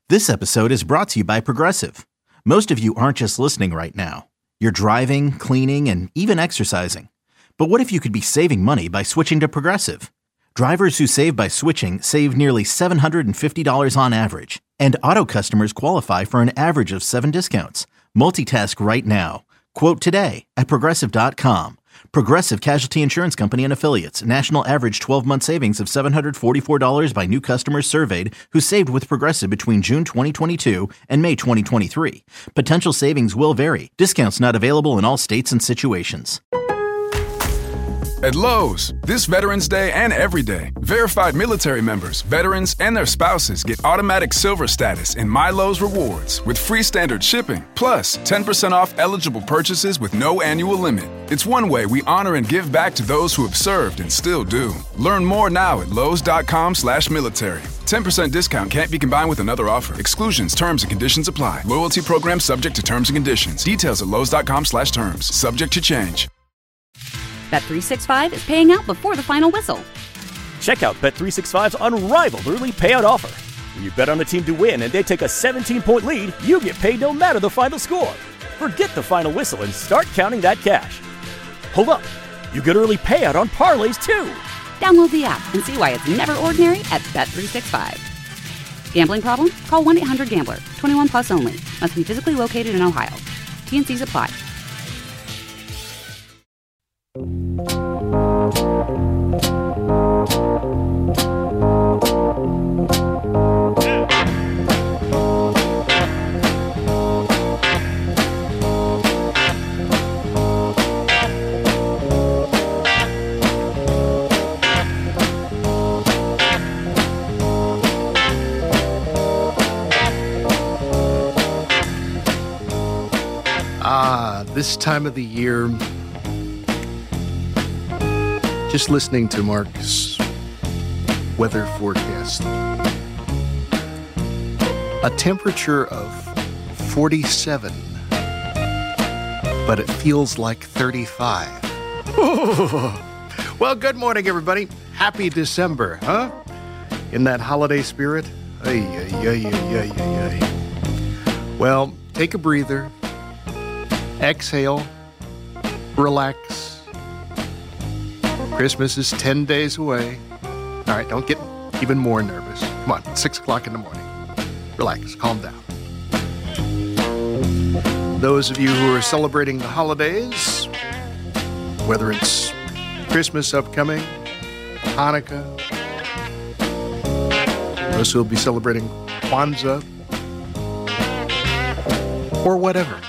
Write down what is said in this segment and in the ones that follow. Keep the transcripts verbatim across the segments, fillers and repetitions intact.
This episode is brought to you by Progressive. Most of you aren't just listening right now. You're driving, cleaning, and even exercising. But what if you could be saving money by switching to Progressive? Drivers who save by switching save nearly seven hundred fifty dollars on average. And auto customers qualify for an average of seven discounts. Multitask right now. Quote today at Progressive dot com. Progressive Casualty Insurance Company and Affiliates. National average twelve-month savings of seven hundred forty-four dollars by new customers surveyed who saved with Progressive between June twenty twenty-two and May twenty twenty-three. Potential savings will vary. Discounts not available in all states and situations. At Lowe's, this Veterans Day and every day, verified military members, veterans, and their spouses get automatic silver status in My Lowe's Rewards with free standard shipping, plus ten percent off eligible purchases with no annual limit. It's one way we honor and give back to those who have served and still do. Learn more now at lowes.com slash military. ten percent discount can't be combined with another offer. Exclusions, terms, and conditions apply. Loyalty program subject to terms and conditions. Details at lowes.com slash terms. Subject to change. Bet three sixty-five is paying out before the final whistle. Check out Bet three sixty-five's unrivaled early payout offer. When you bet on a team to win and they take a seventeen-point lead, you get paid no matter the final score. Forget the final whistle and start counting that cash. Hold up. You get early payout on parlays, too. Download the app and see why it's never ordinary at Bet three sixty-five. Gambling problem? Call one eight hundred gambler. twenty-one plus only. Must be physically located in Ohio. T and C's apply. Ah, this time of the year, just listening to Mark's weather forecast. A temperature of forty-seven, but it feels like thirty-five. Well, good morning, everybody. Happy December, huh? In that holiday spirit? Ay, ay, ay, ay, ay, ay, ay. Well, take a breather. Exhale, relax. Christmas is ten days away. All right, don't get even more nervous. Come on, it's six o'clock in the morning. Relax, calm down. Those of you who are celebrating the holidays, whether it's Christmas upcoming, Hanukkah, those who will be celebrating Kwanzaa, or whatever.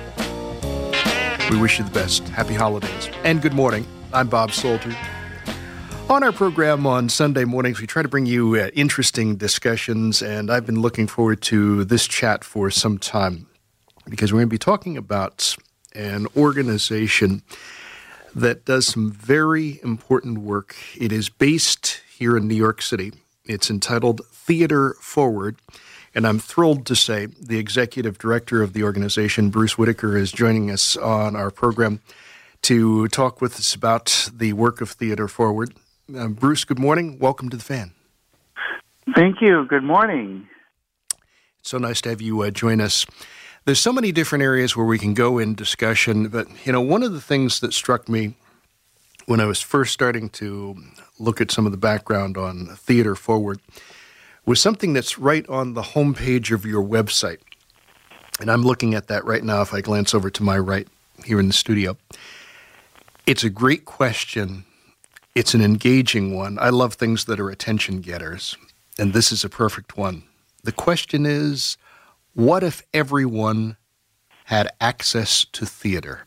We wish you the best. Happy holidays. And good morning. I'm Bob Salter. On our program on Sunday mornings, we try to bring you uh, interesting discussions, and I've been looking forward to this chat for some time because we're going to be talking about an organization that does some very important work. It is based here in New York City. It's entitled Theater Forward. And I'm thrilled to say the executive director of the organization, Bruce Whitaker, is joining us on our program to talk with us about the work of Theater Forward. Uh, Bruce, good morning. Welcome to the Fan. Thank you. Good morning. It's so nice to have you uh, join us. There's so many different areas where we can go in discussion, but, you know, one of the things that struck me when I was first starting to look at some of the background on Theater Forward was something that's right on the homepage of your website. And I'm looking at that right now if I glance over to my right here in the studio. It's a great question. It's an engaging one. I love things that are attention getters, and this is a perfect one. The question is, what if everyone had access to theater?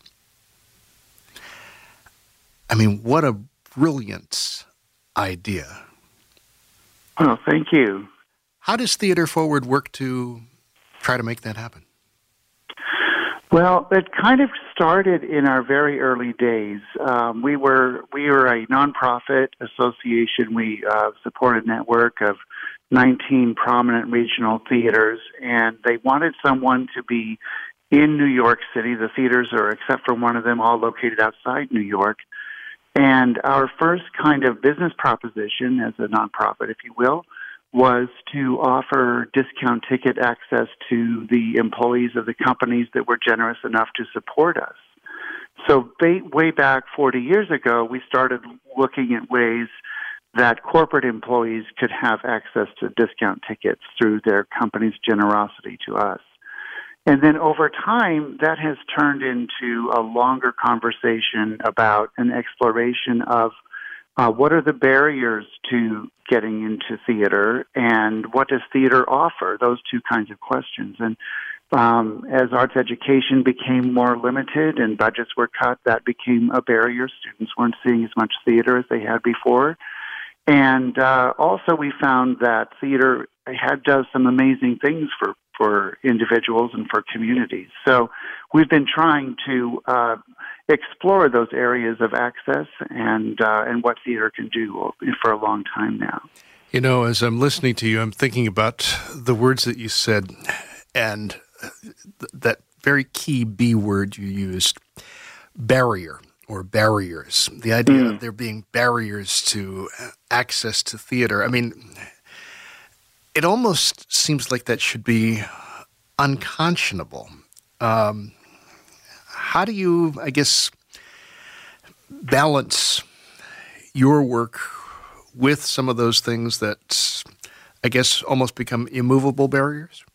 I mean, what a brilliant idea. Oh, thank you. How does Theater Forward work to try to make that happen? Well, it kind of started in our very early days. Um, we were we were a nonprofit association. We uh, support a network of nineteen prominent regional theaters, and they wanted someone to be in New York City. The theaters are, except for one of them, all located outside New York. And our first kind of business proposition as a nonprofit, if you will, was to offer discount ticket access to the employees of the companies that were generous enough to support us. So way back forty years ago, we started looking at ways that corporate employees could have access to discount tickets through their company's generosity to us. And then over time, that has turned into a longer conversation about an exploration of uh, what are the barriers to getting into theater and what does theater offer, those two kinds of questions. And um, as arts education became more limited and budgets were cut, that became a barrier. Students weren't seeing as much theater as they had before. And uh, also we found that theater had does some amazing things for for individuals and for communities. So we've been trying to uh, explore those areas of access and uh, and what theater can do for a long time now. You know, as I'm listening to you, I'm thinking about the words that you said and th- that very key B word you used, barrier or barriers. The idea mm. of there being barriers to access to theater. I mean, it almost seems like that should be unconscionable. Um, how do you, I guess, balance your work with some of those things that, I guess, almost become immovable barriers?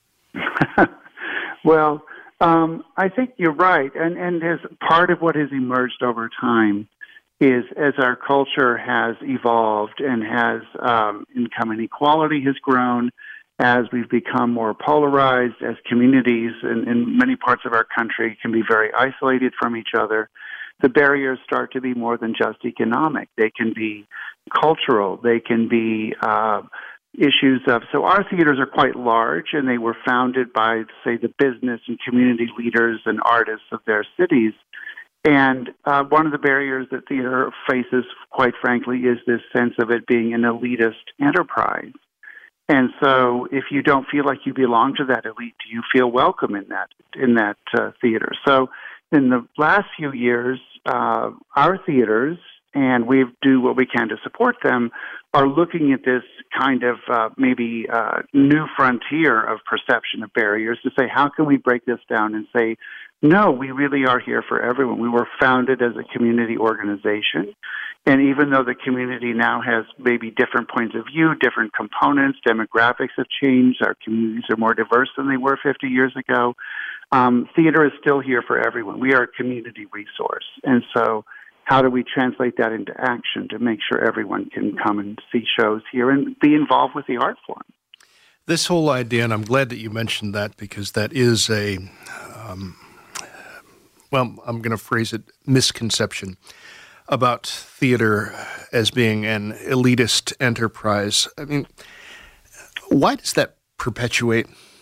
Well, um, I think you're right. And, and as part of what has emerged over time is as our culture has evolved and has um, income inequality has grown, as we've become more polarized, as communities in, in many parts of our country can be very isolated from each other, the barriers start to be more than just economic. They can be cultural. They can be uh, issues of, so our theaters are quite large, and they were founded by, say, the business and community leaders and artists of their cities. And uh, one of the barriers that theater faces, quite frankly, is this sense of it being an elitist enterprise. And so if you don't feel like you belong to that elite, do you feel welcome in that in that uh, theater? So in the last few years, uh, our theaters, and we do what we can to support them, are looking at this kind of uh, maybe uh, new frontier of perception of barriers to say, how can we break this down and say, no, we really are here for everyone. We were founded as a community organization. And even though the community now has maybe different points of view, different components, demographics have changed, our communities are more diverse than they were fifty years ago, um, theater is still here for everyone. We are a community resource. And so how do we translate that into action to make sure everyone can come and see shows here and be involved with the art form? This whole idea, and I'm glad that you mentioned that because that is a, um, well, I'm going to phrase it, misconception about theater as being an elitist enterprise. I mean, why does that perpetuate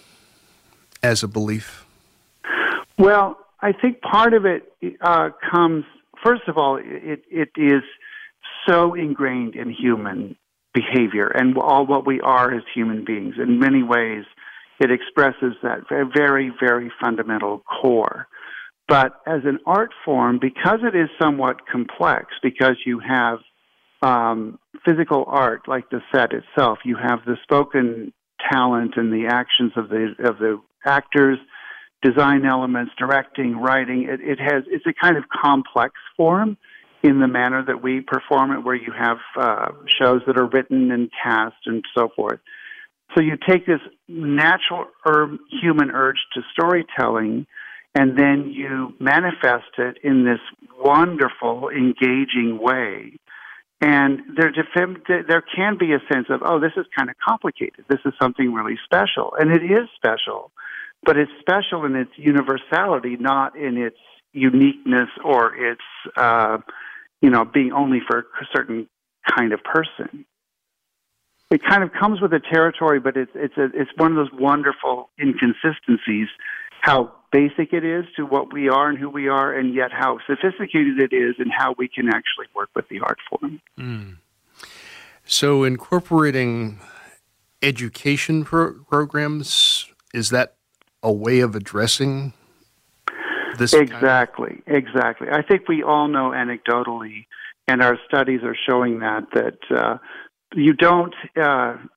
as a belief? Well, I think part of it uh, comes, first of all, it, it is so ingrained in human behavior and all what we are as human beings. In many ways, it expresses that very, very fundamental core. But as an art form, because it is somewhat complex, because you have um, physical art like the set itself, you have the spoken talent and the actions of the of the actors, design elements, directing, writing. It, it has it's a kind of complex form in the manner that we perform it, where you have uh, shows that are written and cast and so forth. So you take this natural ur- human urge to storytelling, and then you manifest it in this wonderful, engaging way. And there, there can be a sense of, oh, this is kind of complicated. This is something really special. And it is special, but it's special in its universality, not in its uniqueness or its, uh, you know, being only for a certain kind of person. It kind of comes with the territory, but it's it's a, it's one of those wonderful inconsistencies, how basic it is to what we are and who we are, and yet how sophisticated it is and how we can actually work with the art form. Mm. So incorporating education pro- programs, is that a way of addressing this? Exactly, kind of- exactly. I think we all know anecdotally, and our studies are showing that, that uh, you don't uh,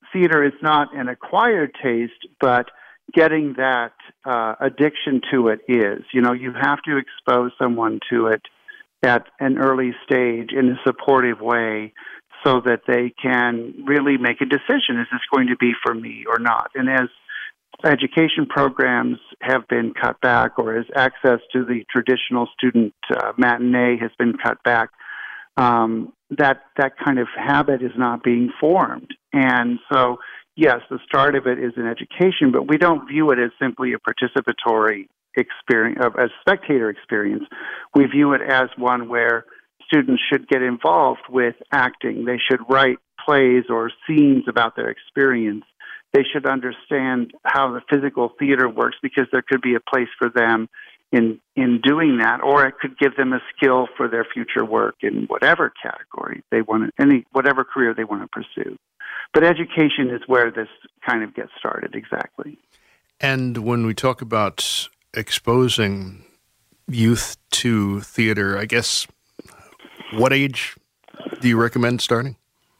theater is not an acquired taste, but getting that uh, addiction to it is. You know, you have to expose someone to it at an early stage in a supportive way so that they can really make a decision. Is this going to be for me or not? And as education programs have been cut back, or as access to the traditional student uh, matinee has been cut back, um, that that kind of habit is not being formed. And so, yes, the start of it is in education, but we don't view it as simply a participatory experience, a spectator experience. We view it as one where students should get involved with acting. They should write plays or scenes about their experience. They should understand how the physical theater works, because there could be a place for them in in doing that, or it could give them a skill for their future work in whatever category they want to, any whatever career they want to pursue. But education is where this kind of gets started, exactly. And when we talk about exposing youth to theater, I guess, what age do you recommend starting?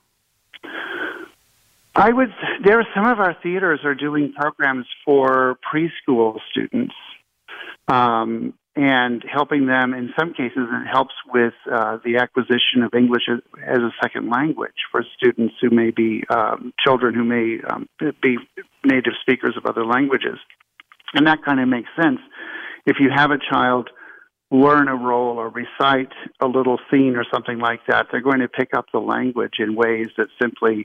I would. There are some of our theaters are doing programs for preschool students, um, and helping them. In some cases, it helps with uh, the acquisition of English as, as a second language for students who may be um, children who may um, be native speakers of other languages, and that kind of makes sense. If you have a child learn a role or recite a little scene or something like that, they're going to pick up the language in ways that simply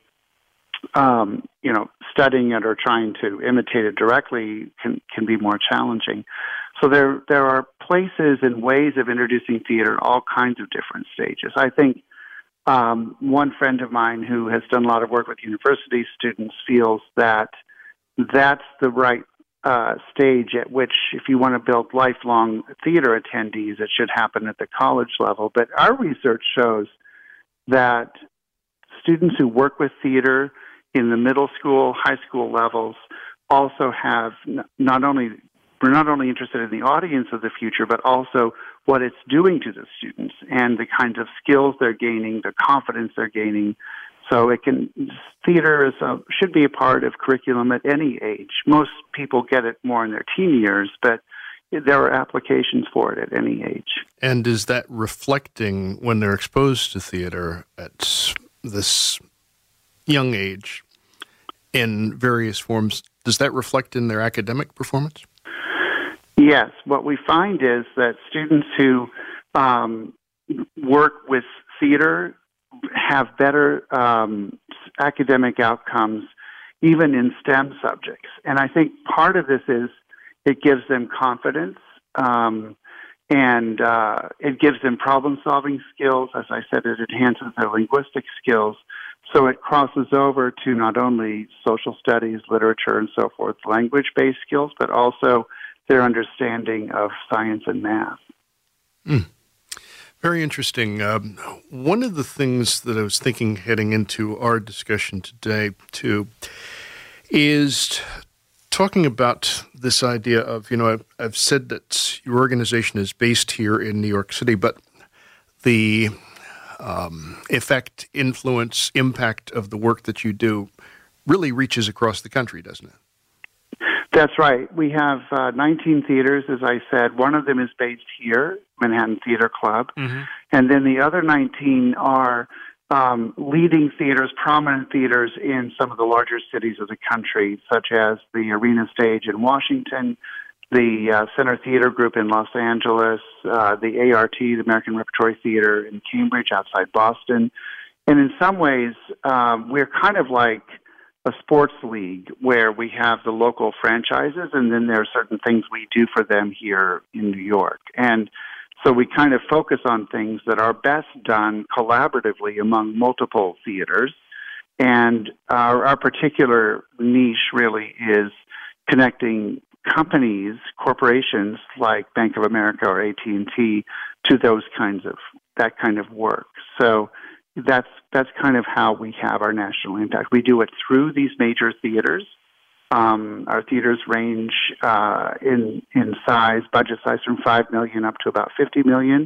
Um, you know, studying it or trying to imitate it directly can, can be more challenging. So there there are places and ways of introducing theater at all kinds of different stages. I think um, one friend of mine who has done a lot of work with university students feels that that's the right uh, stage at which, if you want to build lifelong theater attendees, it should happen at the college level. But our research shows that students who work with theater in the middle school, high school levels also have not only, we're not only interested in the audience of the future, but also what it's doing to the students and the kinds of skills they're gaining, the confidence they're gaining. So it can, theater is a, should be a part of curriculum at any age. Most people get it more in their teen years, but there are applications for it at any age. And is that reflecting when they're exposed to theater at this young age in various forms? Does that reflect in their academic performance? Yes. What we find is that students who um, work with theater have better um, academic outcomes, even in STEM subjects. And I think part of this is it gives them confidence, um, and uh, it gives them problem-solving skills. As I said, it enhances their linguistic skills. So it crosses over to not only social studies, literature, and so forth, language-based skills, but also their understanding of science and math. Mm. Very interesting. Um, one of the things that I was thinking heading into our discussion today, too, is talking about this idea of, you know, I've, I've said that your organization is based here in New York City, but the um, effect, influence, impact of the work that you do really reaches across the country, doesn't it? That's right. We have uh, nineteen theaters, as I said. One of them is based here, Manhattan Theater Club. Mm-hmm. And then the other nineteen are um, leading theaters, prominent theaters in some of the larger cities of the country, such as the Arena Stage in Washington, the uh, Center Theater Group in Los Angeles, uh, the A R T, the American Repertory Theater in Cambridge outside Boston. And in some ways, um, we're kind of like a sports league where we have the local franchises, and then there are certain things we do for them here in New York. And so we kind of focus on things that are best done collaboratively among multiple theaters. And our, our particular niche really is connecting companies, corporations like Bank of America or A T and T to those kinds of, that kind of work. So that's that's kind of how we have our national impact. We do it through these major theaters. Um, our theaters range uh, in in size, budget size, from five million up to about fifty million,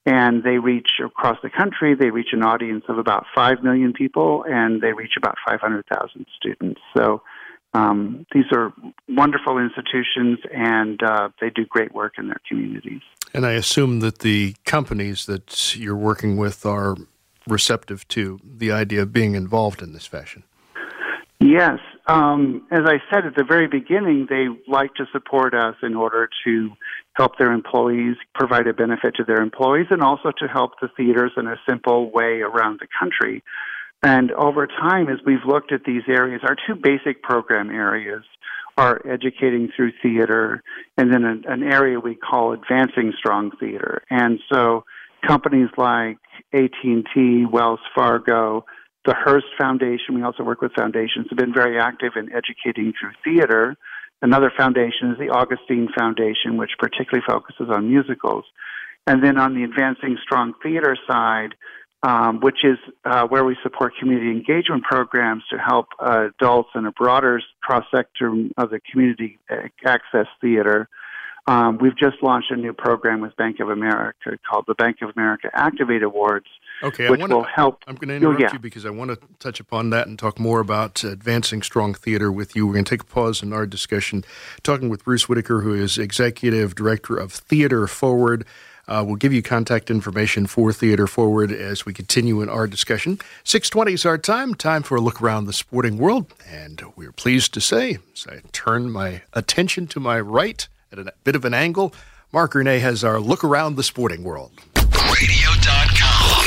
And they reach across the country, they reach an audience of about five million people, and they reach about five hundred thousand students. So um, these are wonderful institutions, and uh, they do great work in their communities. And I assume that the companies that you're working with are receptive to the idea of being involved in this fashion. Yes. Um, as I said at the very beginning, they like to support us in order to help their employees, provide a benefit to their employees, and also to help the theaters in a simple way around the country. And over time, as we've looked at these areas, our two basic program areas are educating through theater, and then an, an area we call advancing strong theater. And so companies like A T and T, Wells Fargo, the Hearst Foundation, we also work with foundations, have been very active in educating through theater. Another foundation is the Augustine Foundation, which particularly focuses on musicals. And then on the Advancing Strong Theater side, um, which is uh, where we support community engagement programs to help uh, adults in a broader cross-sector of the community access theater. Um, we've just launched a new program with Bank of America called the Bank of America Activate Awards, okay, which I wanna, will help. I'm going to interrupt oh, yeah. you because I want to touch upon that and talk more about advancing strong theater with you. We're going to take a pause in our discussion, talking with Bruce Whitaker, who is Executive Director of Theater Forward. Uh, we'll give you contact information for Theater Forward as we continue in our discussion. six twenty is our time, time for a look around the sporting world. And we're pleased to say, as I turn my attention to my right at a bit of an angle, Mark Renee has our look around the sporting world. Radio dot com.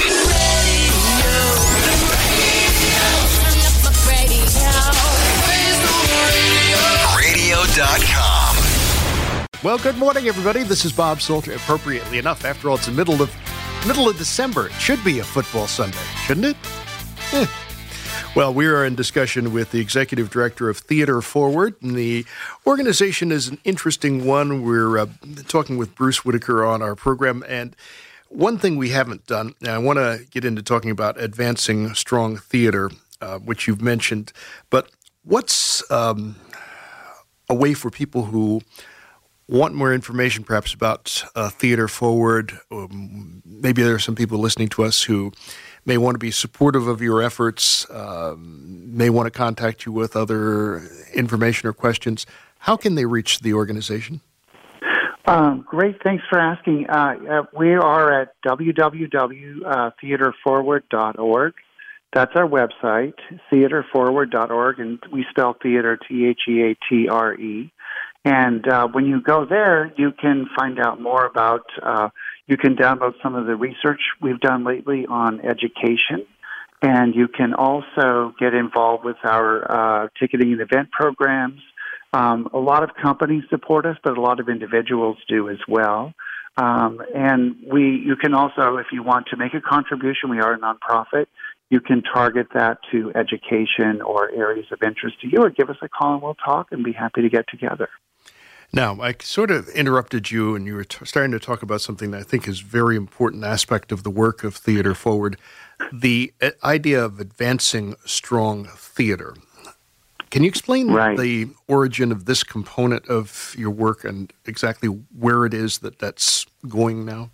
Radio dot com. Well, good morning, everybody. This is Bob Salter. Appropriately enough, after all, it's the middle of middle of December. It should be a football Sunday, shouldn't it? Eh. Well, we are in discussion with the Executive Director of Theater Forward. And the organization is an interesting one. We're uh, talking with Bruce Whitaker on our program. And one thing we haven't done, and I want to get into talking about advancing strong theater, uh, which you've mentioned. But what's um, a way for people who want more information perhaps about uh, Theater Forward? Um, maybe there are some people listening to us who may want to be supportive of your efforts, uh, may want to contact you with other information or questions. How can they reach the organization? Um, great. Thanks for asking. Uh, uh, we are at w w w dot theater forward dot org. That's our website, theater forward dot org, and we spell theater T H E A T R E. And uh, when you go there, you can find out more about, uh, you can download some of the research we've done lately on education, and you can also get involved with our uh, ticketing and event programs. Um, a lot of companies support us, but a lot of individuals do as well. Um, and we, you can also, if you want to make a contribution, we are a nonprofit, you can target that to education or areas of interest to you, or give us a call and we'll talk and be happy to get together. Now, I sort of interrupted you, and you were t- starting to talk about something that I think is a very important aspect of the work of Theater Forward, the uh, idea of advancing strong theater. Can you explain right. the origin of this component of your work and exactly where it is that that's going now?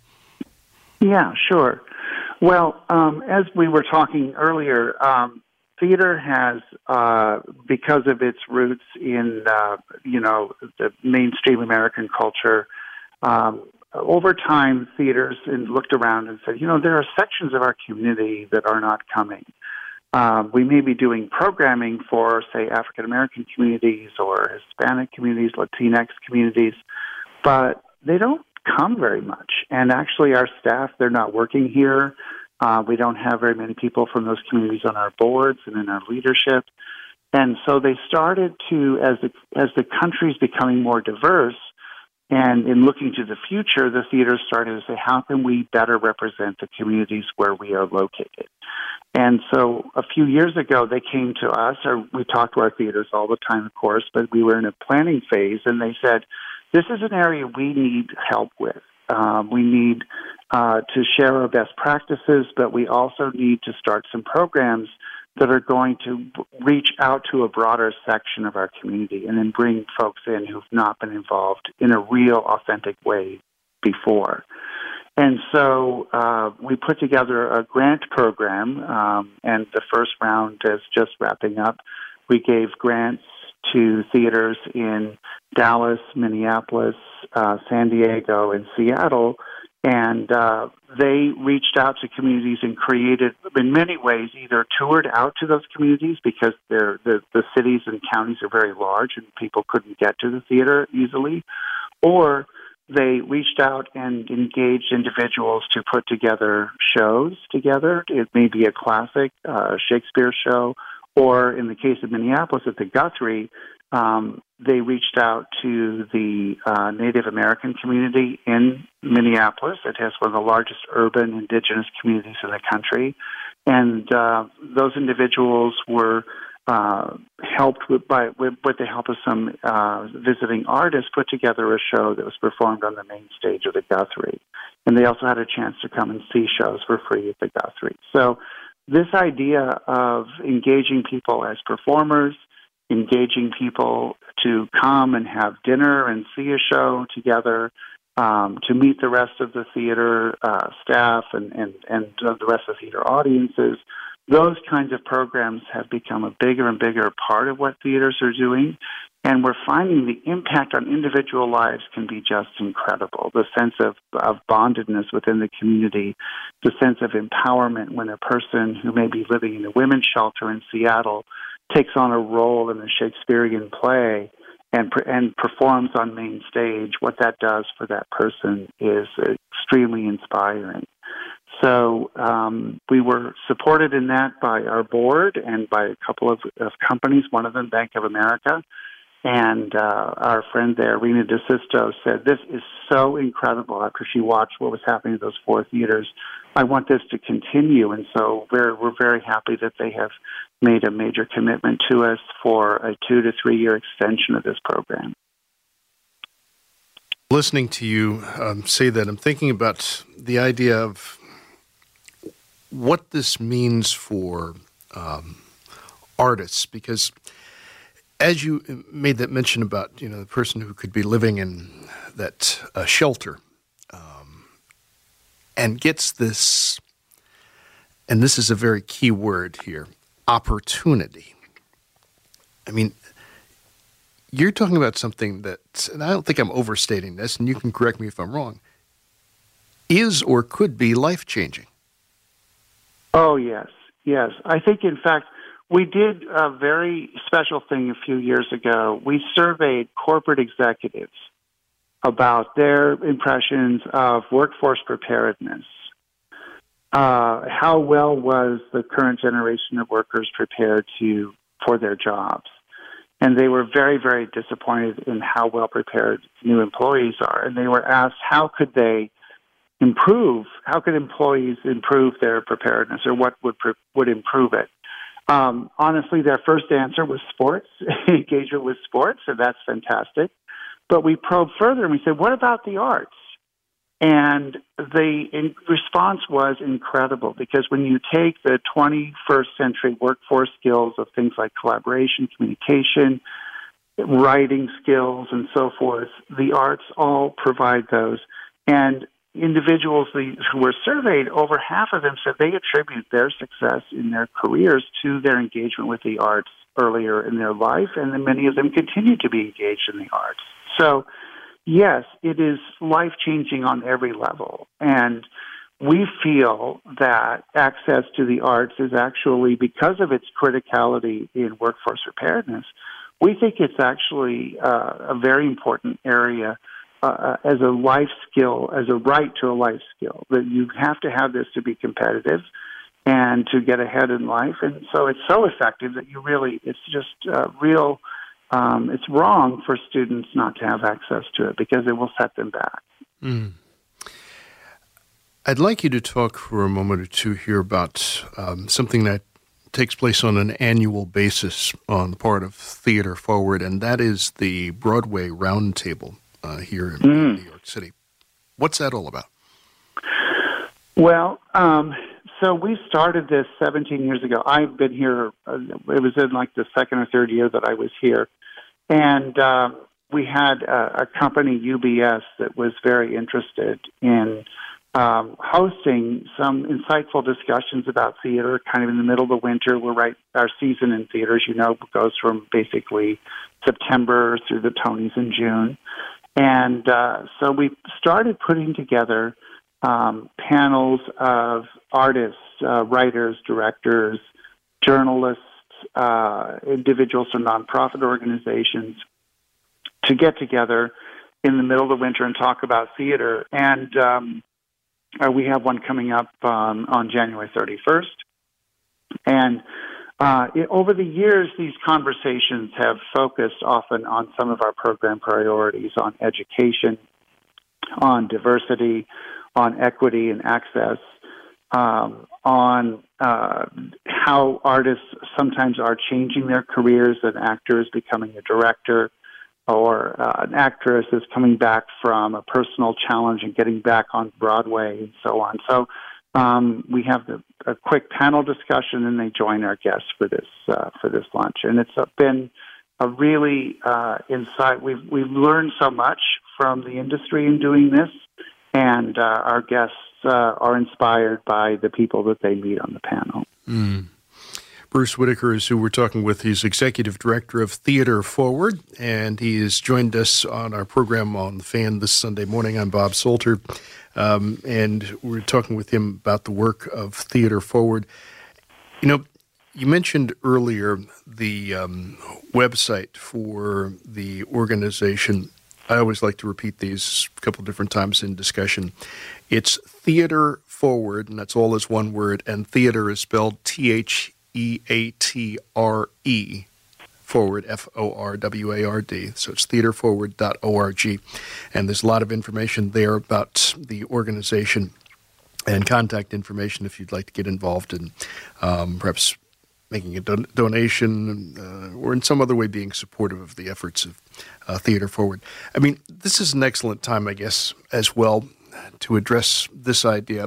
Yeah, sure. Well, um, as we were talking earlier, um, theater has, uh, because of its roots in, uh, you know, the mainstream American culture, um, over time, theaters looked around and said, you know, there are sections of our community that are not coming. Um, we may be doing programming for, say, African American communities or Hispanic communities, Latinx communities, but they don't come very much. And actually, our staff, they're not working here. Uh, we don't have very many people from those communities on our boards and in our leadership. And so they started to, as the, as the country's becoming more diverse, and in looking to the future, the theater started to say, how can we better represent the communities where we are located? And so a few years ago, they came to us, or we talk to our theaters all the time, of course, but we were in a planning phase, and they said, this is an area we need help with. Um, we need uh, to share our best practices, but we also need to start some programs that are going to reach out to a broader section of our community and then bring folks in who've not been involved in a real, authentic way before. And so uh, we put together a grant program, um, and the first round is just wrapping up. We gave grants to theaters in Dallas, Minneapolis, uh, San Diego, and Seattle, and uh, they reached out to communities and created, in many ways, either toured out to those communities because they're, the, the cities and counties are very large and people couldn't get to the theater easily, or they reached out and engaged individuals to put together shows together. It may be a classic uh, Shakespeare show, or in the case of Minneapolis at the Guthrie, um, they reached out to the uh, Native American community in Minneapolis. It has one of the largest urban indigenous communities in the country. And uh, those individuals were uh, helped with, by, with, with the help of some uh, visiting artists, put together a show that was performed on the main stage of the Guthrie. And they also had a chance to come and see shows for free at the Guthrie. So this idea of engaging people as performers, engaging people to come and have dinner and see a show together, um, to meet the rest of the theater uh, staff and, and, and uh, the rest of the theater audiences, those kinds of programs have become a bigger and bigger part of what theaters are doing. And we're finding the impact on individual lives can be just incredible. The sense of, of bondedness within the community, the sense of empowerment when a person who may be living in a women's shelter in Seattle takes on a role in a Shakespearean play and and performs on main stage, what that does for that person is extremely inspiring. So um, we were supported in that by our board and by a couple of, of companies, one of them Bank of America. And uh, our friend there, Rena DeSisto, said, this is so incredible after she watched what was happening at those four theaters. I want this to continue. And so we're, we're very happy that they have made a major commitment to us for a two to three year extension of this program. Listening to you um, say that, I'm thinking about the idea of what this means for um, artists, because as you made that mention about, you know, the person who could be living in that uh, shelter um, and gets this, and this is a very key word here, opportunity. I mean, you're talking about something that, and I don't think I'm overstating this, and you can correct me if I'm wrong, is or could be life-changing. Oh, yes, yes. I think, in fact, we did a very special thing a few years ago. We surveyed corporate executives about their impressions of workforce preparedness. Uh, how well was the current generation of workers prepared to for their jobs? And they were very, very disappointed in how well prepared new employees are. And they were asked, how could they improve? How could employees improve their preparedness, or what would would improve it? Um, honestly, their first answer was sports, engagement with sports, and that's fantastic. But we probed further and we said, what about the arts? And the in response was incredible, because when you take the twenty-first century workforce skills of things like collaboration, communication, writing skills, and so forth, the arts all provide those. And individuals who were surveyed, over half of them said they attribute their success in their careers to their engagement with the arts earlier in their life, and then many of them continue to be engaged in the arts. So, yes, it is life-changing on every level, and we feel that access to the arts is actually, because of its criticality in workforce preparedness, we think it's actually uh, a very important area Uh, as a life skill, as a right to a life skill, that you have to have this to be competitive and to get ahead in life. And so it's so effective that you really, it's just uh, real, um, it's wrong for students not to have access to it, because it will set them back. Mm. I'd like you to talk for a moment or two here about um, something that takes place on an annual basis on the part of Theater Forward, and that is the Broadway Roundtable. Uh, here in mm. New York City. What's that all about? Well, um, so we started this seventeen years ago. I've been here, uh, it was in like the second or third year that I was here. And uh, we had a, a company, U B S, that was very interested in um, hosting some insightful discussions about theater kind of in the middle of the winter. We're right, our season in theater, as you know, goes from basically September through the Tonys in June. And uh, so we started putting together um, panels of artists, uh, writers, directors, journalists, uh, individuals from nonprofit organizations to get together in the middle of the winter and talk about theater. And um, uh, we have one coming up um, on January thirty-first. And uh, it, over the years, these conversations have focused often on some of our program priorities, on education, on diversity, on equity and access, um, on uh, how artists sometimes are changing their careers, an actor is becoming a director, or uh, an actress is coming back from a personal challenge and getting back on Broadway, and so on. So um, we have the, a quick panel discussion, and they join our guests for this uh, for this lunch. And it's uh, been a really uh, insight. We've we've learned so much from the industry in doing this, and uh, our guests uh, are inspired by the people that they meet on the panel. Mm. Bruce Whitaker is who we're talking with. He's Executive Director of Theater Forward, and he has joined us on our program on The Fan this Sunday morning. I'm Bob Salter, um, and we're talking with him about the work of Theater Forward. You know, you mentioned earlier the um, website for the organization. I always like to repeat these a couple different times in discussion. It's Theater Forward, and that's all as one word, and theater is spelled T H E A T R E, forward, F O R W A R D. So it's theater forward dot org. And there's a lot of information there about the organization and contact information if you'd like to get involved in um, perhaps making a don- donation uh, or in some other way being supportive of the efforts of uh, Theater Forward. I mean, this is an excellent time, I guess, as well, to address this idea.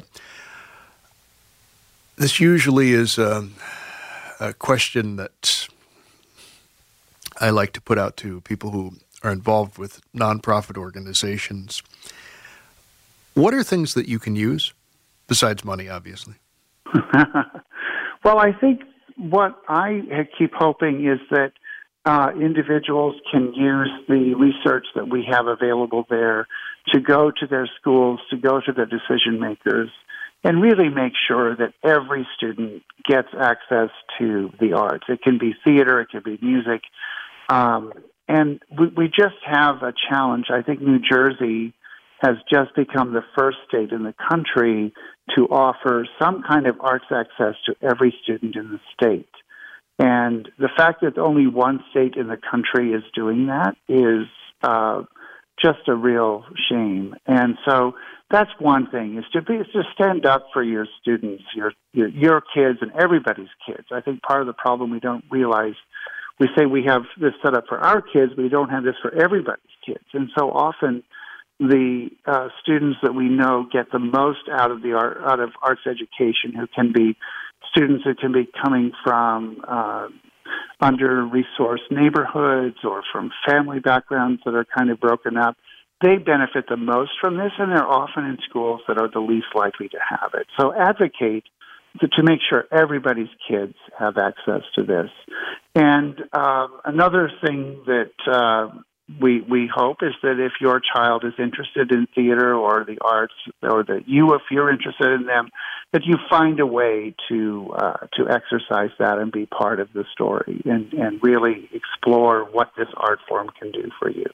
This usually is a, a question that I like to put out to people who are involved with nonprofit organizations. What are things that you can use, besides money, obviously? Well, I think what I keep hoping is that uh, individuals can use the research that we have available there to go to their schools, to go to their decision makers, and really make sure that every student gets access to the arts. It can be theater, it can be music. Um, and we, we just have a challenge. I think New Jersey has just become the first state in the country to offer some kind of arts access to every student in the state. And the fact that only one state in the country is doing that is uh, just a real shame. And so that's one thing, is to be is to stand up for your students, your, your your kids, and everybody's kids. I think part of the problem we don't realize, we say we have this set up for our kids, but we don't have this for everybody's kids. And so often the uh, students that we know get the most out of the art, out of arts education, who can be students who can be coming from uh, under-resourced neighborhoods or from family backgrounds that are kind of broken up, they benefit the most from this, and they're often in schools that are the least likely to have it. So advocate to, to make sure everybody's kids have access to this. And uh, another thing that uh, we we hope is that if your child is interested in theater or the arts, or that you, if you're interested in them, that you find a way to uh, to exercise that and be part of the story, and, and really explore what this art form can do for you.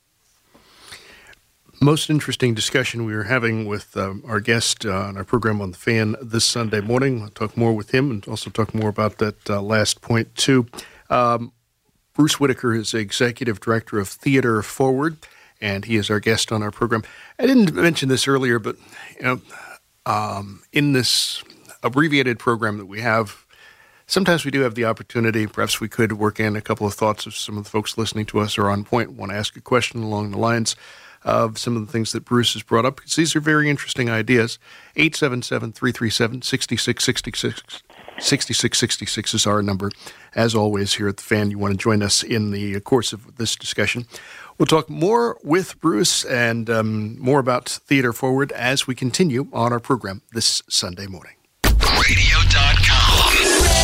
Most interesting discussion we were having with um, our guest uh, on our program on The Fan this Sunday morning. We'll talk more with him and also talk more about that uh, last point, too. Um, Bruce Whitaker is Executive Director of Theater Forward, and he is our guest on our program. I didn't mention this earlier, but you know, um, in this abbreviated program that we have, sometimes we do have the opportunity, perhaps we could work in a couple of thoughts if some of the folks listening to us are on point, want to ask a question along the lines of some of the things that Bruce has brought up, because these are very interesting ideas. eight seven seven, three three seven, six six six six. sixty-six sixty-six is our number. As always, here at The Fan, you want to join us in the course of this discussion. We'll talk more with Bruce and um, more about Theater Forward as we continue on our program this Sunday morning. radio dot com.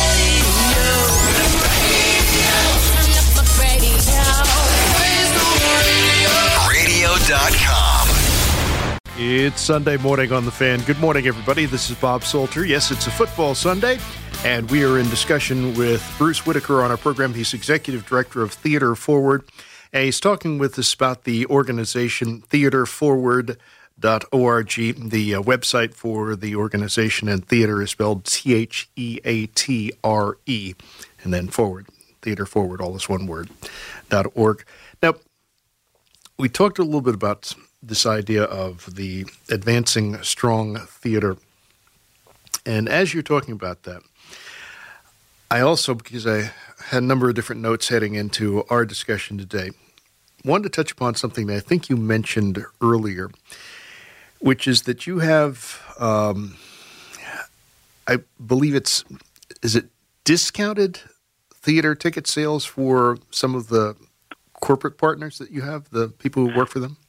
radio dot com. It's Sunday morning on The Fan. Good morning, everybody. This is Bob Salter. Yes, it's a football Sunday, and we are in discussion with Bruce Whitaker on our program. He's Executive Director of Theater Forward, and he's talking with us about the organization theater forward dot org. The uh, website for the organization, and theater is spelled T H E A T R E, and then forward, Theater Forward, all this one word, dot org. Now, we talked a little bit about this idea of the advancing strong theater, and as you're talking about that, I also, because I had a number of different notes heading into our discussion today, wanted to touch upon something that I think you mentioned earlier, which is that you have, um, I believe it's, is it discounted theater ticket sales for some of the corporate partners that you have, the people who work for them?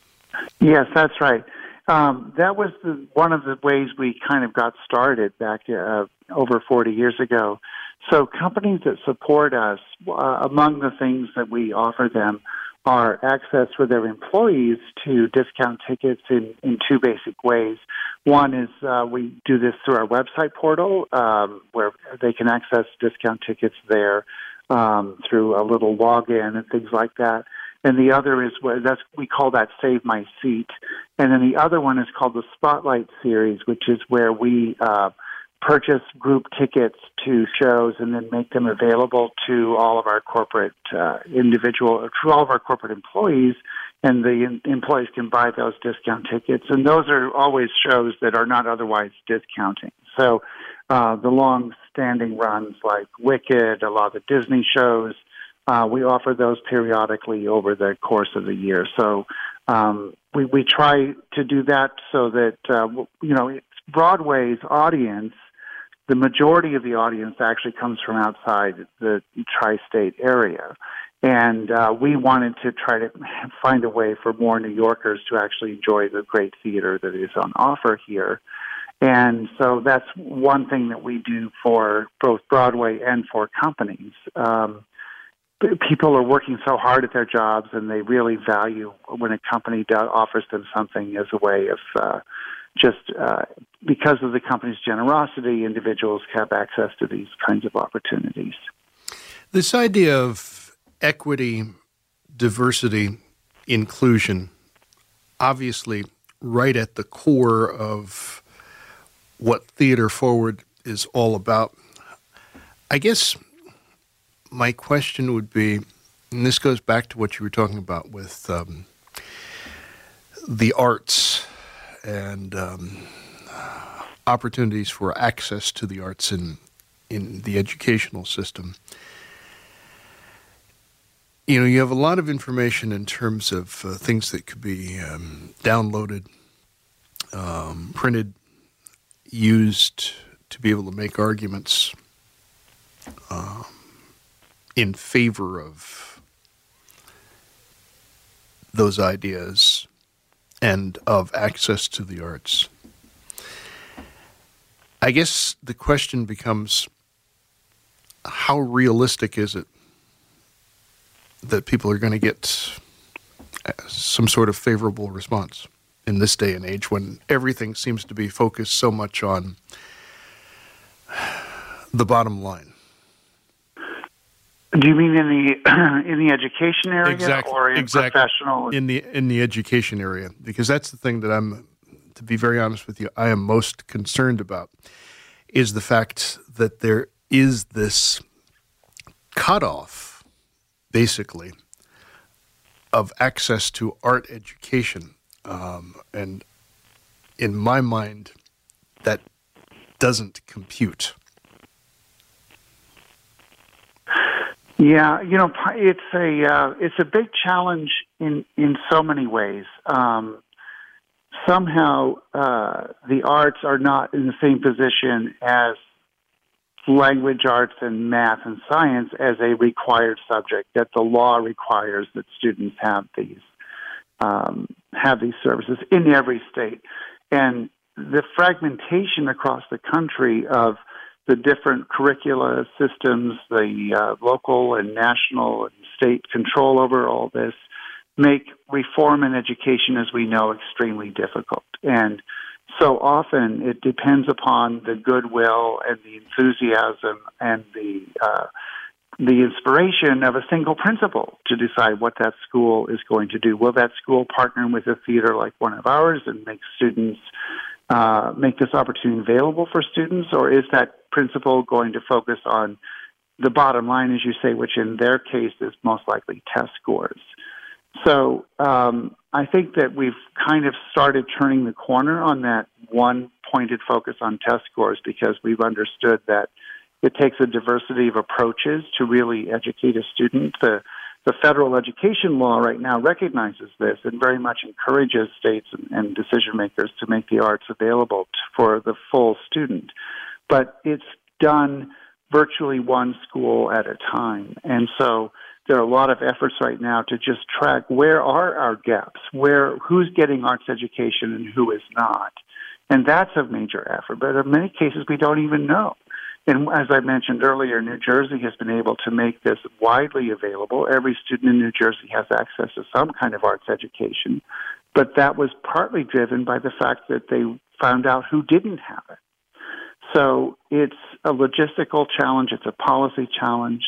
Yes, that's right. Um, that was the, one of the ways we kind of got started back uh, over forty years ago. So companies that support us, uh, among the things that we offer them are access for their employees to discount tickets in, in two basic ways. One is uh, we do this through our website portal, um, where they can access discount tickets there um, through a little login and things like that. And the other is where that's we call that Save My Seat. And then the other one is called the Spotlight Series, which is where we uh, purchase group tickets to shows and then make them available to all of our corporate uh, individual, to all of our corporate employees, and the in- employees can buy those discount tickets. And those are always shows that are not otherwise discounting. So uh, the long-standing runs like Wicked, a lot of the Disney shows, uh, we offer those periodically over the course of the year. So um, we, we try to do that so that, uh, you know, Broadway's audience, the majority of the audience actually comes from outside the tri-state area. And uh, we wanted to try to find a way for more New Yorkers to actually enjoy the great theater that is on offer here. And so that's one thing that we do for both Broadway and for companies. Um, people are working so hard at their jobs, and they really value when a company do- offers them something as a way of uh, just uh, because of the company's generosity, individuals have access to these kinds of opportunities. This idea of equity, diversity, inclusion, obviously right at the core of what Theater Forward is all about. I guess my question would be, and this goes back to what you were talking about with um, the arts and um, opportunities for access to the arts in in the educational system. You know, you have a lot of information in terms of uh, things that could be um, downloaded, um, printed, used to be able to make arguments um, in favor of those ideas and of access to the arts. I guess the question becomes, how realistic is it that people are going to get some sort of favorable response in this day and age when everything seems to be focused so much on the bottom line? Do you mean in the in the education area exactly, or in exactly. professional? In the in the education area, because that's the thing that I'm, to be very honest with you, I am most concerned about, is the fact that there is this cutoff, basically, of access to art education. Um, and in my mind, that doesn't compute. Yeah, you know, it's a uh, it's a big challenge in, in so many ways. Um, somehow, uh, the arts are not in the same position as language arts and math and science as a required subject, that the law requires that students have these um, have these services in every state. And the fragmentation across the country of the different curricula systems, the uh, local and national and state control over all this, make reform in education, as we know, extremely difficult. And so often it depends upon the goodwill and the enthusiasm and the uh, the inspiration of a single principal to decide what that school is going to do. Will that school partner with a theater like one of ours and make students uh, make this opportunity available for students, or is that principal going to focus on the bottom line, as you say, which in their case is most likely test scores? So um, I think that we've kind of started turning the corner on that one pointed focus on test scores, because we've understood that it takes a diversity of approaches to really educate a student. The, the federal education law right now recognizes this and very much encourages states and, and decision makers to make the arts available t- for the full student. But it's done virtually one school at a time. And so there are a lot of efforts right now to just track where are our gaps, where who's getting arts education and who is not. And that's a major effort. But in many cases, we don't even know. And as I mentioned earlier, New Jersey has been able to make this widely available. Every student in New Jersey has access to some kind of arts education. But that was partly driven by the fact that they found out who didn't have it. So it's a logistical challenge. It's a policy challenge.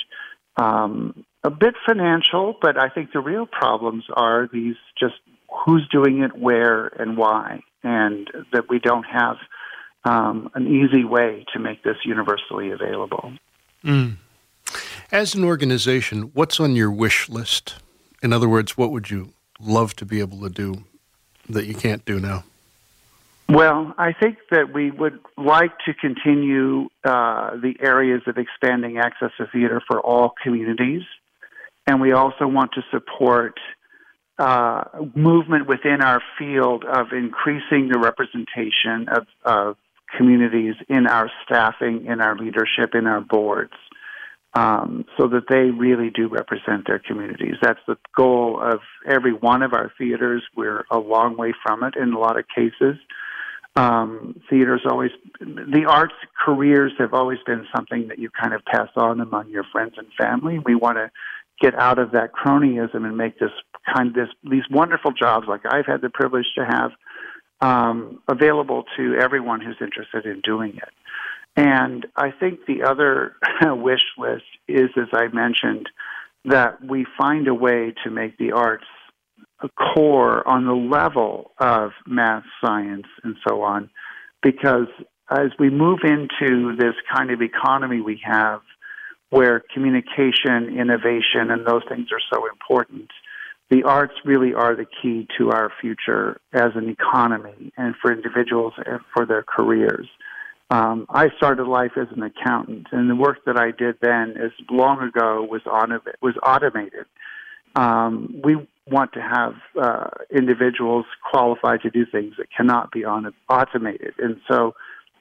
Um, a bit financial, but I think the real problems are these just who's doing it, where, and why, and that we don't have um, an easy way to make this universally available. Mm. As an organization, what's on your wish list? In other words, what would you love to be able to do that you can't do now? Well, I think that we would like to continue uh, the areas of expanding access to theater for all communities. And we also want to support uh, movement within our field of increasing the representation of, of communities in our staffing, in our leadership, in our boards, um, so that they really do represent their communities. That's the goal of every one of our theaters. We're a long way from it in a lot of cases. Um, theater's always, the arts careers have always been something that you kind of pass on among your friends and family. We want to get out of that cronyism and make this kind of this, these wonderful jobs like I've had the privilege to have um, available to everyone who's interested in doing it. And I think the other wish list is, as I mentioned, that we find a way to make the arts a core on the level of math, science, and so on, because as we move into this kind of economy we have where communication, innovation, and those things are so important, the arts really are the key to our future as an economy and for individuals and for their careers. Um, I started life as an accountant, and the work that I did then, as long ago, was on was automated. Um, we want to have uh, individuals qualified to do things that cannot be on, automated. And so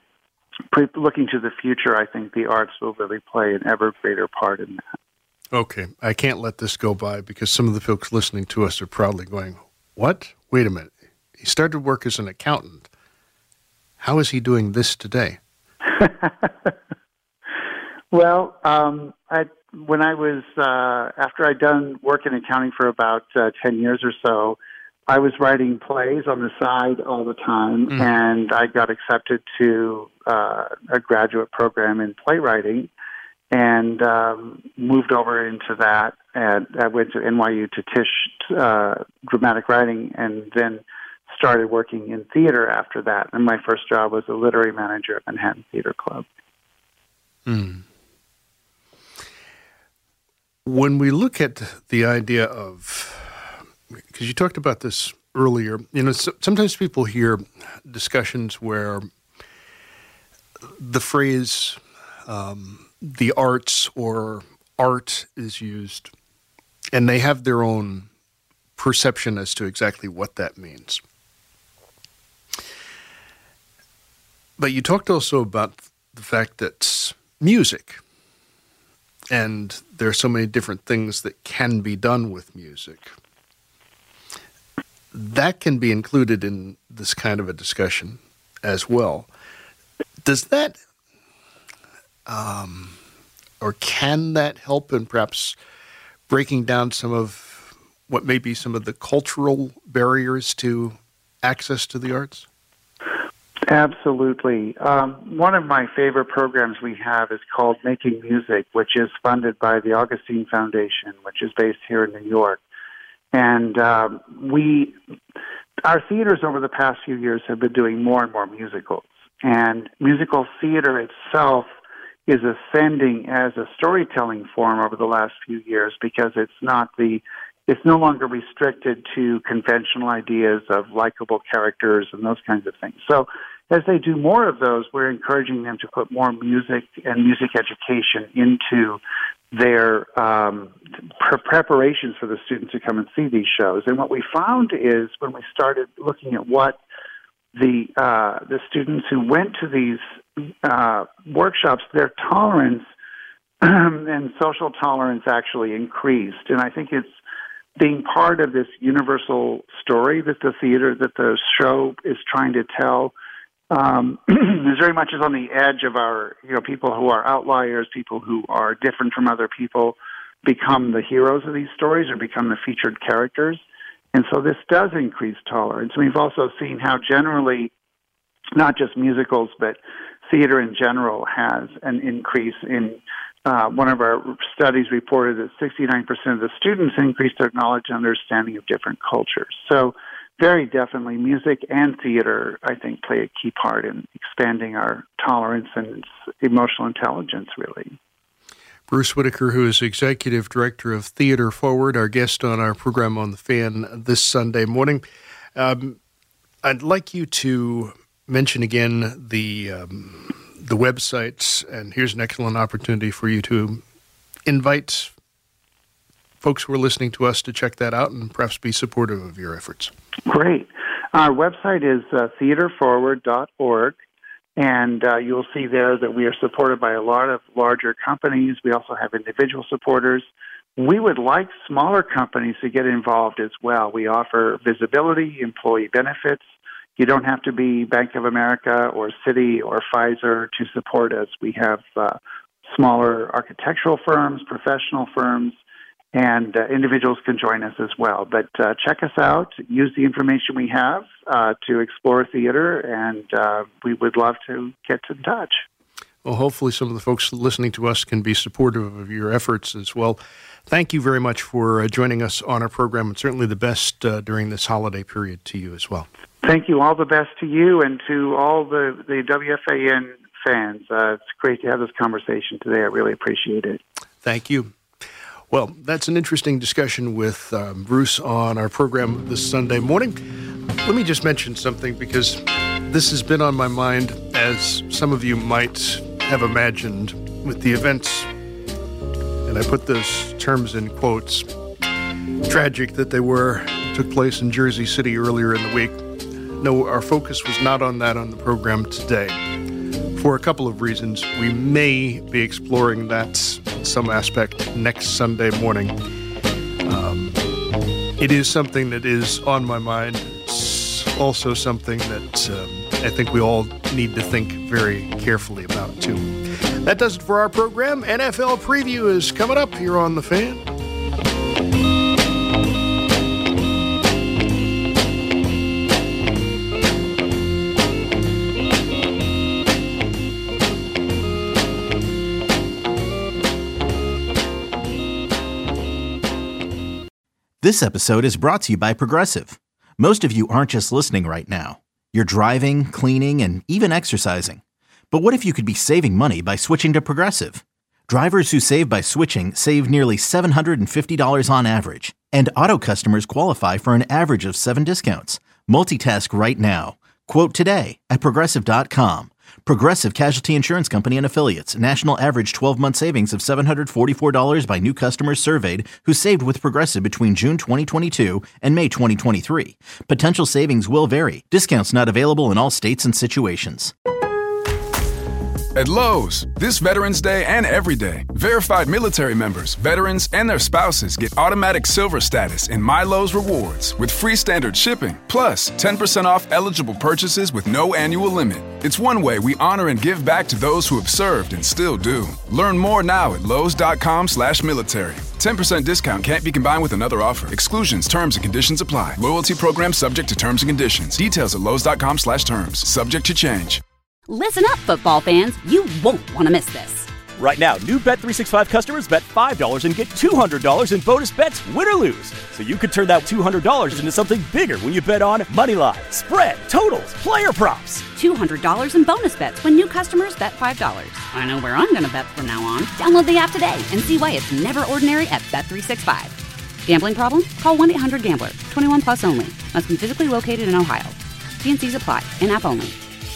pre- looking to the future, I think the arts will really play an ever greater part in that. Okay, I can't let this go by because some of the folks listening to us are probably going, what? Wait a minute. He started work as an accountant. How is he doing this today? Well, um, I, when I was, uh, after I'd done work in accounting for about uh, ten years or so, I was writing plays on the side all the time, mm. and I got accepted to uh, a graduate program in playwriting and um, moved over into that. And I went to N Y U to Tisch uh, dramatic writing, and then started working in theater after that. And my first job was a literary manager at Manhattan Theater Club. Mm. When we look at the idea of, because you talked about this earlier, you know, so, sometimes people hear discussions where the phrase um, the arts or art is used, and they have their own perception as to exactly what that means. But you talked also about the fact that music. And there are so many different things that can be done with music. That can be included in this kind of a discussion as well. Does that, um, or can that help in perhaps breaking down some of what may be some of the cultural barriers to access to the arts? Absolutely. Um, one of my favorite programs we have is called Making Music, which is funded by the Augustine Foundation, which is based here in New York. And um, we, our theaters over the past few years have been doing more and more musicals. And musical theater itself is ascending as a storytelling form over the last few years because it's not the, it's no longer restricted to conventional ideas of likable characters and those kinds of things. So as they do more of those, we're encouraging them to put more music and music education into their um, pre- preparations for the students to come and see these shows. And what we found is when we started looking at what the uh, the students who went to these uh, workshops, their tolerance and social tolerance actually increased. And I think it's being part of this universal story that the theater, that the show is trying to tell. Um, is very much is on the edge of our, you know, people who are outliers, people who are different from other people become the heroes of these stories or become the featured characters. And so this does increase tolerance. We've also seen how generally, not just musicals, but theater in general has an increase in, uh, one of our studies reported that sixty-nine percent of the students increased their knowledge and understanding of different cultures. So very definitely, music and theater, I think, play a key part in expanding our tolerance and emotional intelligence, really. Bruce Whitaker, who is Executive Director of Theater Forward, our guest on our program on The Fan this Sunday morning. Um, I'd like you to mention again the um, the websites, and here's an excellent opportunity for you to invite folks who are listening to us to check that out and perhaps be supportive of your efforts. Great. Our website is uh, theater forward dot org, and uh, you'll see there that we are supported by a lot of larger companies. We also have individual supporters. We would like smaller companies to get involved as well. We offer visibility, employee benefits. You don't have to be Bank of America or Citi or Pfizer to support us. We have uh, smaller architectural firms, professional firms, and uh, individuals can join us as well. But uh, check us out. Use the information we have uh, to explore theater, and uh, we would love to get in touch. Well, hopefully some of the folks listening to us can be supportive of your efforts as well. Thank you very much for uh, joining us on our program, and certainly the best uh, during this holiday period to you as well. Thank you. All the best to you and to all the, the W F A N fans. Uh, it's great to have this conversation today. I really appreciate it. Thank you. Well, that's an interesting discussion with um, Bruce on our program this Sunday morning. Let me just mention something, because this has been on my mind, as some of you might have imagined, with the events, and I put those terms in quotes, tragic that they were, took place in Jersey City earlier in the week. No, our focus was not on that on the program today. For a couple of reasons, we may be exploring that in some aspect next Sunday morning. Um, it is something that is on my mind. It's also something that um, I think we all need to think very carefully about, too. That does it for our program. N F L Preview is coming up here on The Fan. This episode is brought to you by Progressive. Most of you aren't just listening right now. You're driving, cleaning, and even exercising. But what if you could be saving money by switching to Progressive? Drivers who save by switching save nearly seven hundred fifty dollars on average. And auto customers qualify for an average of seven discounts. Multitask right now. Quote today at Progressive dot com. Progressive Casualty Insurance Company and Affiliates. National average twelve-month savings of seven hundred forty-four dollars by new customers surveyed who saved with Progressive between June twenty twenty-two and May twenty twenty-three. Potential savings will vary. Discounts not available in all states and situations. At Lowe's, this Veterans Day and every day, verified military members, veterans, and their spouses get automatic silver status in My Lowe's Rewards with free standard shipping, plus ten percent off eligible purchases with no annual limit. It's one way we honor and give back to those who have served and still do. Learn more now at lowes.com slash military. ten percent discount can't be combined with another offer. Exclusions, terms, and conditions apply. Loyalty program subject to terms and conditions. Details at lowes.com slash terms. Subject to change. Listen up, football fans. You won't want to miss this. Right now, new Bet three sixty-five customers bet five dollars and get two hundred dollars in bonus bets, win or lose. So you could turn that two hundred dollars into something bigger when you bet on money line, spread, totals, player props. two hundred dollars in bonus bets when new customers bet five dollars. I know where I'm going to bet from now on. Download the app today and see why it's never ordinary at Bet three sixty-five. Gambling problem? Call one eight hundred gambler. twenty-one plus only. Must be physically located in Ohio. T and C's apply. In-app only.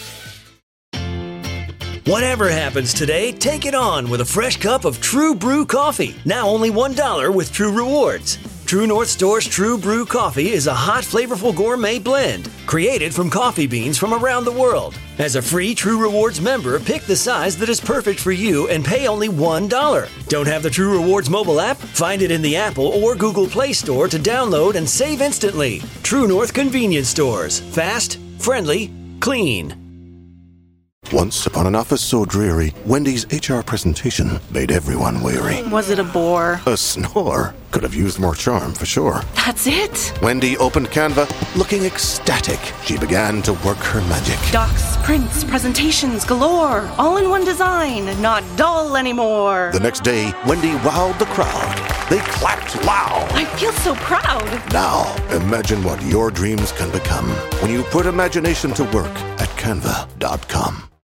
Whatever happens today, take it on with a fresh cup of True Brew coffee. Now only one dollar with True Rewards. True North Store's True Brew coffee is a hot, flavorful gourmet blend created from coffee beans from around the world. As a free True Rewards member, pick the size that is perfect for you and pay only one dollar. Don't have the True Rewards mobile app? Find it in the Apple or Google Play Store to download and save instantly. True North Convenience Stores. Fast, friendly, clean. Once upon an office so dreary, Wendy's H R presentation made everyone weary. Was it a bore? A snore. Could have used more charm, for sure. That's it? Wendy opened Canva, looking ecstatic. She began to work her magic. Docs, prints, presentations galore. All in one design, not dull anymore. The next day, Wendy wowed the crowd. They clapped loud. I feel so proud. Now, imagine what your dreams can become when you put imagination to work at canva dot com.